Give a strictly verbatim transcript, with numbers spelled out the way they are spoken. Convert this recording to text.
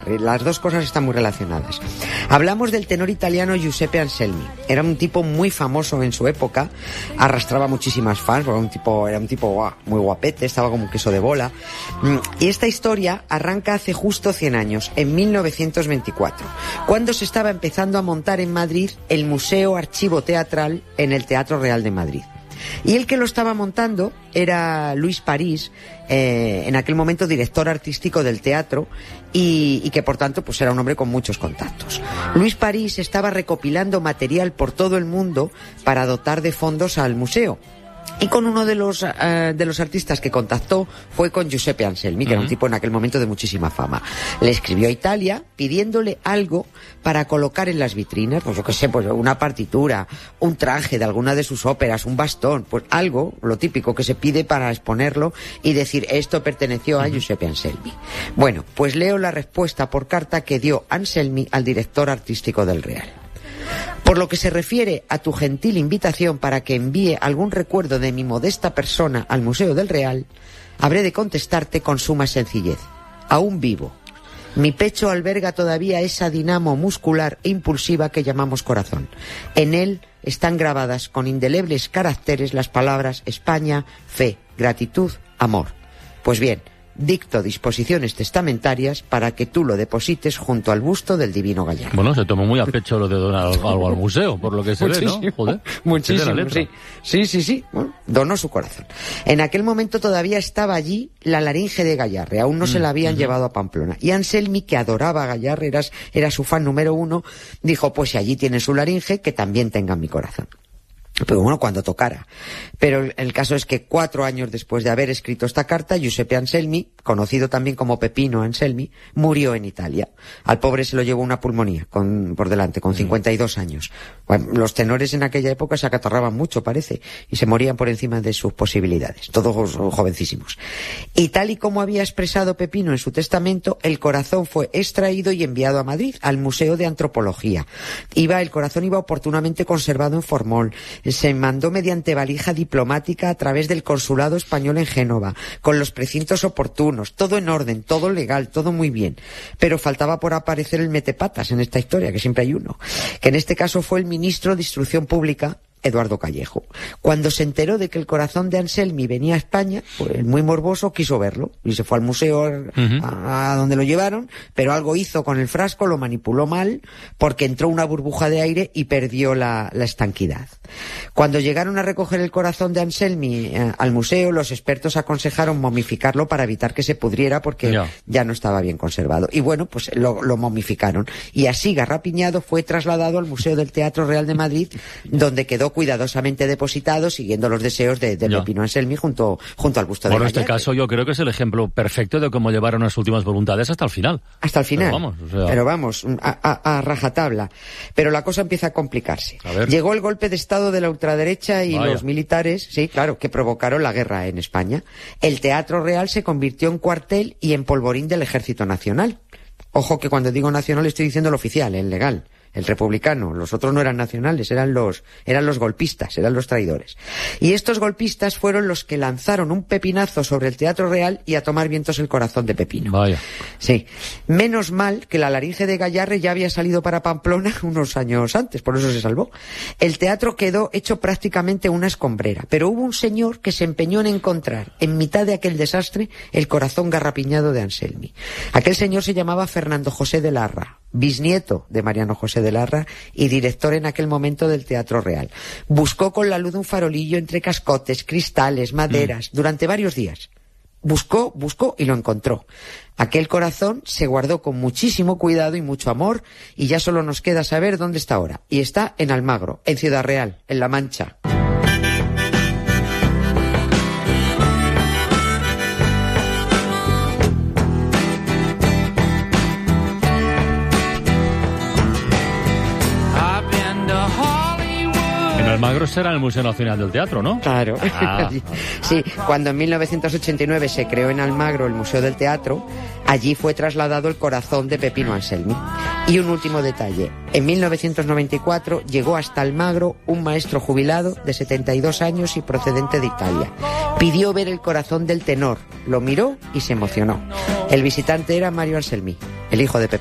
Gallarre. Las dos cosas están muy relacionadas. Hablamos del tenor italiano Giuseppe Anselmi. Era un tipo muy famoso en su época, arrastraba muchísimas fans, porque era un tipo, era un tipo guau, muy guapete, estaba como un queso de bola. Y esta historia arranca hace justo cien años, en mil novecientos veinticuatro, cuando se estaba empezando a montar en Madrid el Museo Archivo Teatral en el Teatro Real de Madrid. Y el que lo estaba montando era Luis París, eh, en aquel momento director artístico del teatro, y, y que por tanto pues era un hombre con muchos contactos. Luis París estaba recopilando material por todo el mundo para dotar de fondos al museo. Y con uno de los uh, de los artistas que contactó fue con Giuseppe Anselmi, que uh-huh. era un tipo en aquel momento de muchísima fama. Le escribió a Italia pidiéndole algo para colocar en las vitrinas, pues yo qué sé, pues una partitura, un traje de alguna de sus óperas, un bastón, pues algo, lo típico que se pide para exponerlo y decir esto perteneció a uh-huh. Giuseppe Anselmi. Bueno, pues leo la respuesta por carta que dio Anselmi al director artístico del Real. Por lo que se refiere a tu gentil invitación para que envíe algún recuerdo de mi modesta persona al Museo del Real, habré de contestarte con suma sencillez. Aún vivo. Mi pecho alberga todavía esa dinamo muscular e impulsiva que llamamos corazón. En él están grabadas con indelebles caracteres las palabras España, fe, gratitud, amor. Pues bien, dicto disposiciones testamentarias para que tú lo deposites junto al busto del divino Gallardo. Bueno, se tomó muy a pecho lo de donar algo al museo, por lo que se muchísimo, ve, ¿no? Joder. Muchísimo, sí. Sí, sí, sí. Bueno, donó su corazón. En aquel momento todavía estaba allí la laringe de Gallarre, aún no mm, se la habían uh-huh. llevado a Pamplona. Y Anselmi, que adoraba a Gallarre, era, era su fan número uno, dijo, pues si allí tiene su laringe, que también tengan mi corazón. Pero bueno, cuando tocara. Pero el, el caso es que cuatro años después de haber escrito esta carta, Giuseppe Anselmi, conocido también como Peppino Anselmi, murió en Italia. Al pobre se lo llevó una pulmonía con, por delante, con cincuenta y dos años. Bueno, los tenores en aquella época se acatarraban mucho, parece, y se morían por encima de sus posibilidades, todos jovencísimos. Y tal y como había expresado Peppino en su testamento, el corazón fue extraído y enviado a Madrid, al Museo de Antropología. Iba, el corazón iba oportunamente conservado en formol. Se mandó mediante valija diplomática a través del consulado español en Génova, con los precintos oportunos, todo en orden, todo legal, todo muy bien. Pero faltaba por aparecer el metepatas en esta historia, que siempre hay uno, que en este caso fue el ministro de Instrucción Pública, Eduardo Callejo. Cuando se enteró de que el corazón de Anselmi venía a España, pues muy morboso quiso verlo y se fue al museo uh-huh. a, a donde lo llevaron, pero algo hizo con el frasco, lo manipuló mal, porque entró una burbuja de aire y perdió la, la estanquidad. Cuando llegaron a recoger el corazón de Anselmi eh, al museo, los expertos aconsejaron momificarlo para evitar que se pudriera porque yeah. ya no estaba bien conservado. Y bueno, pues lo, lo momificaron. Y así, garrapiñado, fue trasladado al Museo del Teatro Real de Madrid, donde quedó cuidadosamente depositado, siguiendo los deseos de, de yeah. Peppino Anselmi junto, junto al busto de Bueno, Gallarre. este caso yo creo que es el ejemplo perfecto de cómo llevaron las últimas voluntades hasta el final. Hasta el final. Pero vamos, o sea... Pero vamos a, a, a rajatabla. Pero la cosa empieza a complicarse. A Llegó el golpe de Estado de la ultraderecha y Vaya. los militares, sí, claro, que provocaron la guerra en España. El Teatro Real se convirtió en cuartel y en polvorín del Ejército Nacional. Ojo que cuando digo nacional estoy diciendo el oficial, el legal. El republicano, los otros no eran nacionales, eran los, eran los golpistas, eran los traidores. Y estos golpistas fueron los que lanzaron un pepinazo sobre el Teatro Real y a tomar vientos el corazón de Peppino. Vaya. Sí. Menos mal que la laringe de Gallarre ya había salido para Pamplona unos años antes, por eso se salvó. El teatro quedó hecho prácticamente una escombrera, pero hubo un señor que se empeñó en encontrar, en mitad de aquel desastre, el corazón garrapiñado de Anselmi. Aquel señor se llamaba Fernando José de Larra, bisnieto de Mariano José de Larra y director en aquel momento del Teatro Real. Buscó con la luz de un farolillo entre cascotes, cristales, maderas, mm. durante varios días. Buscó, buscó y lo encontró. Aquel corazón se guardó con muchísimo cuidado y mucho amor y ya solo nos queda saber dónde está ahora. Y está en Almagro, en Ciudad Real, en La Mancha. Almagro será el Museo Nacional del Teatro, ¿no? Claro. Ah. Sí, cuando en mil novecientos ochenta y nueve se creó en Almagro el Museo del Teatro, allí fue trasladado el corazón de Peppino Anselmi. Y un último detalle. En mil novecientos noventa y cuatro llegó hasta Almagro un maestro jubilado de setenta y dos años y procedente de Italia. Pidió ver el corazón del tenor, lo miró y se emocionó. El visitante era Mario Anselmi, el hijo de Peppino.